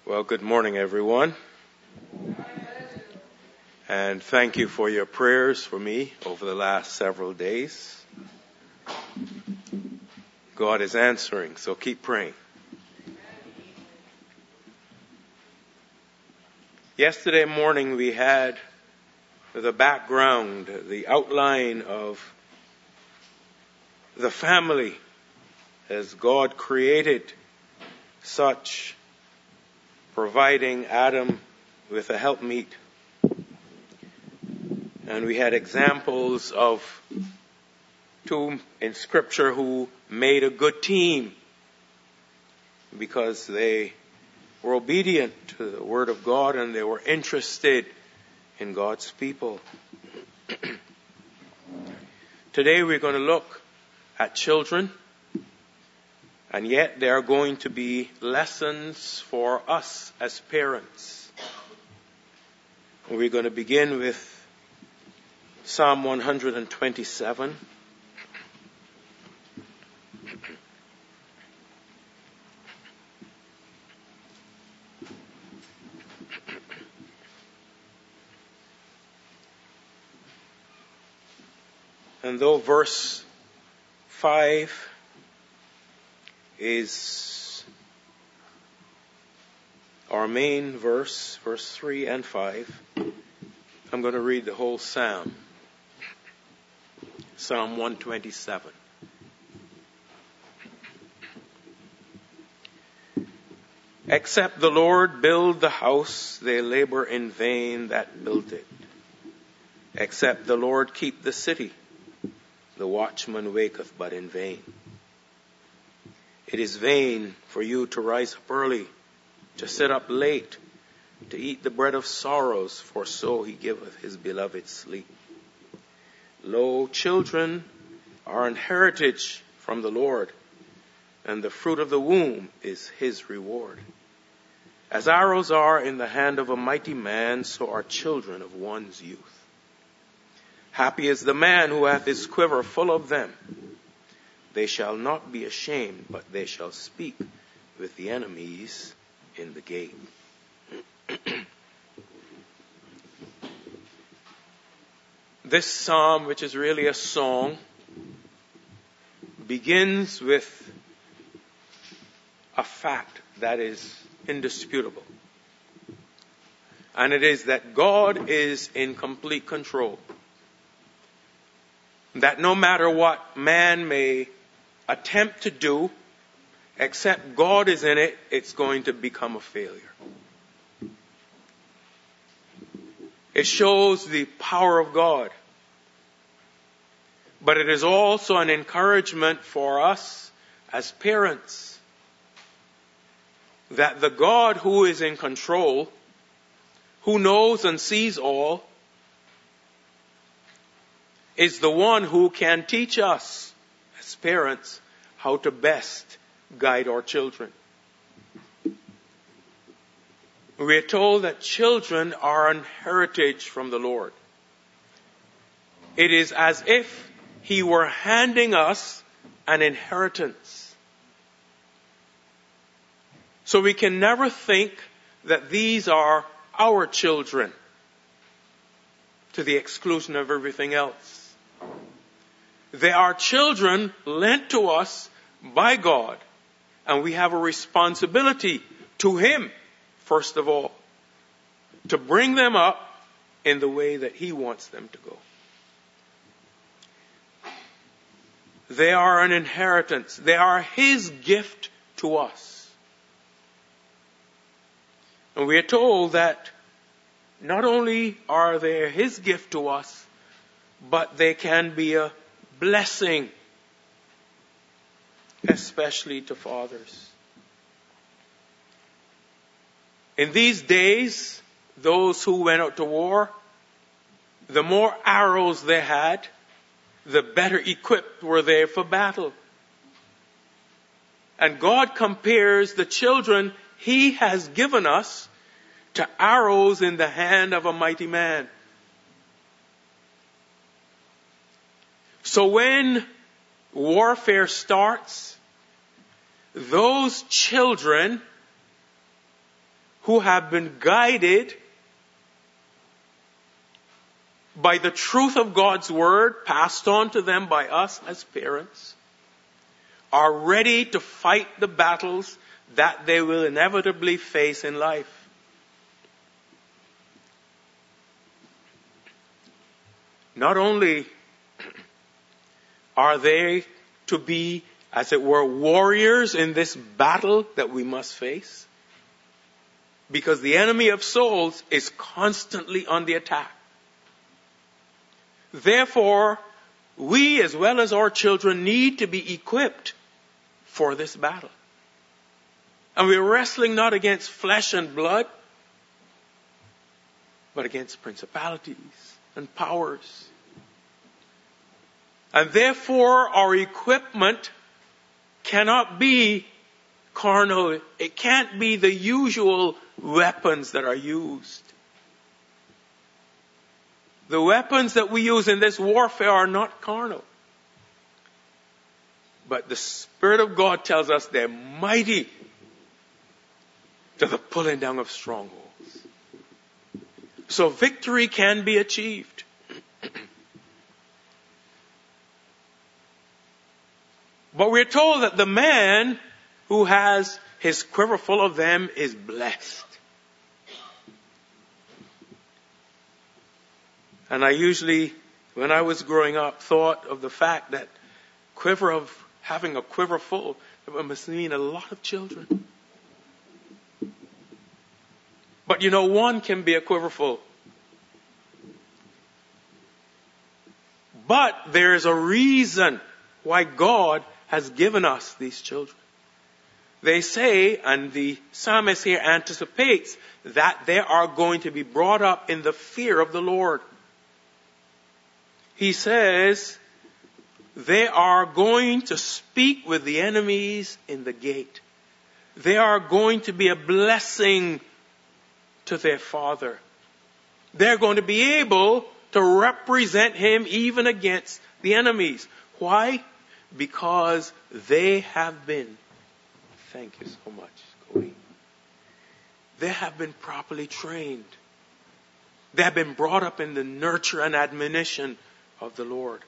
Well, good morning, everyone. And thank you for your prayers for me over the last several days. God is answering, so keep praying. Yesterday morning we had the background, the outline of the family as God created such, providing Adam with a helpmeet. And we had examples of two in Scripture who made a good team because they were obedient to the Word of God and they were interested in God's people. Today we're going to look at children, and yet there are going to be lessons for us as parents. We're going to begin with Psalm 127. And though verse 5 is our main verse, verse 3 and 5, I'm going to read the whole psalm. Psalm 127. Except the Lord build the house, they labor in vain that built it. Except the Lord keep the city, the watchman waketh but in vain. It is vain for you to rise up early, to sit up late, to eat the bread of sorrows, for so he giveth his beloved sleep. Lo, children are an heritage from the Lord, and the fruit of the womb is his reward. As arrows are in the hand of a mighty man, so are children of one's youth. Happy is the man who hath his quiver full of them. They shall not be ashamed, but they shall speak with the enemies in the gate. This psalm, which is really a song, begins with a fact that is indisputable. And it is that God is in complete control. That no matter what man may attempt to do, except God is in it, it's going to become a failure. It shows the power of God. But it is also an encouragement for us as parents that the God who is in control, who knows and sees all, is the one who can teach us as parents how to best guide our children. We are told that children are an heritage from the Lord. It is as if he were handing us an inheritance. So we can never think that these are our children to the exclusion of everything else. They are children lent to us by God, and we have a responsibility to him, first of all, to bring them up in the way that he wants them to go. They are an inheritance. They are his gift to us. And we are told that not only are they his gift to us, but they can be a blessing, especially to fathers. In these days, those who went out to war, the more arrows they had, the better equipped were they for battle. And God compares the children he has given us to arrows in the hand of a mighty man. So when warfare starts, those children who have been guided by the truth of God's word passed on to them by us as parents, are ready to fight the battles that they will inevitably face in life. Not only are they to be, as it were, warriors in this battle that we must face, because the enemy of souls is constantly on the attack. Therefore, we as well as our children need to be equipped for this battle. And we're wrestling not against flesh and blood, but against principalities and powers. And therefore, our equipment cannot be carnal. It can't be the usual weapons that are used. The weapons that we use in this warfare are not carnal. But the Spirit of God tells us they're mighty to the pulling down of strongholds. So victory can be achieved. But we're told that the man who has his quiver full of them is blessed. And I usually, when I was growing up, thought of the fact that having a quiver full, it must mean a lot of children. But one can be a quiver full. But there is a reason why God has given us these children. They say, and the psalmist here anticipates, that they are going to be brought up in the fear of the Lord. He says, they are going to speak with the enemies in the gate. They are going to be a blessing to their father. They're going to be able to represent him even against the enemies. Why? Because they have been, thank you so much, Cody. They have been properly trained. They have been brought up in the nurture and admonition of the Lord.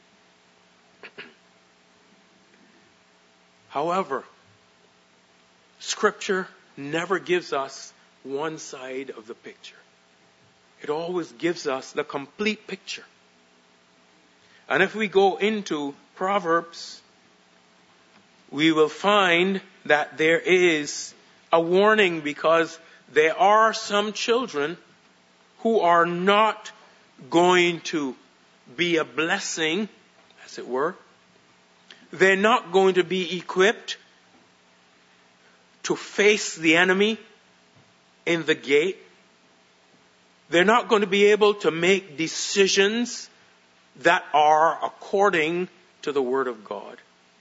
However, Scripture never gives us one side of the picture. It always gives us the complete picture. And if we go into Proverbs, we will find that there is a warning, because there are some children who are not going to be a blessing, as it were. They're not going to be equipped to face the enemy in the gate. They're not going to be able to make decisions that are according to the Word of God.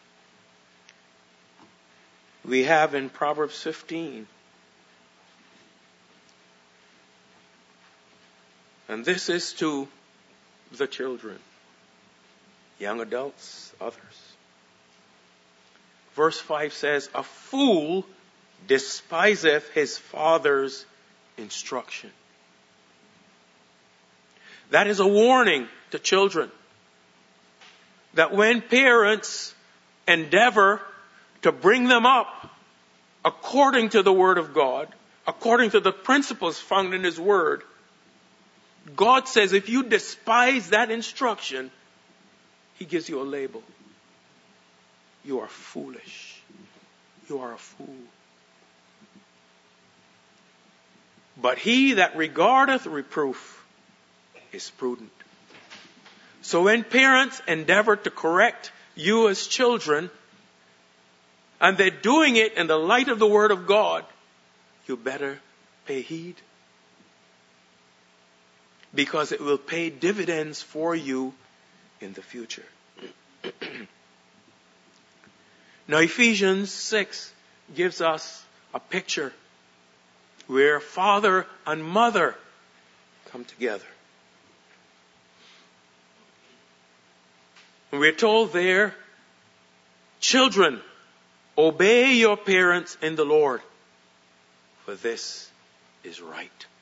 We have in Proverbs 15, and this is to the children, young adults, others. Verse 5 says, a fool despiseth his father's instruction. That is a warning to children, that when parents endeavor to bring them up according to the Word of God, according to the principles found in His Word, God says if you despise that instruction, He gives you a label. You are foolish. You are a fool. But he that regardeth reproof is prudent. So when parents endeavor to correct you as children, and they're doing it in the light of the Word of God, you better pay heed. Because it will pay dividends for you in the future. Now Ephesians 6 gives us a picture where father and mother come together. And we're told there, children, obey your parents in the Lord, for this is right.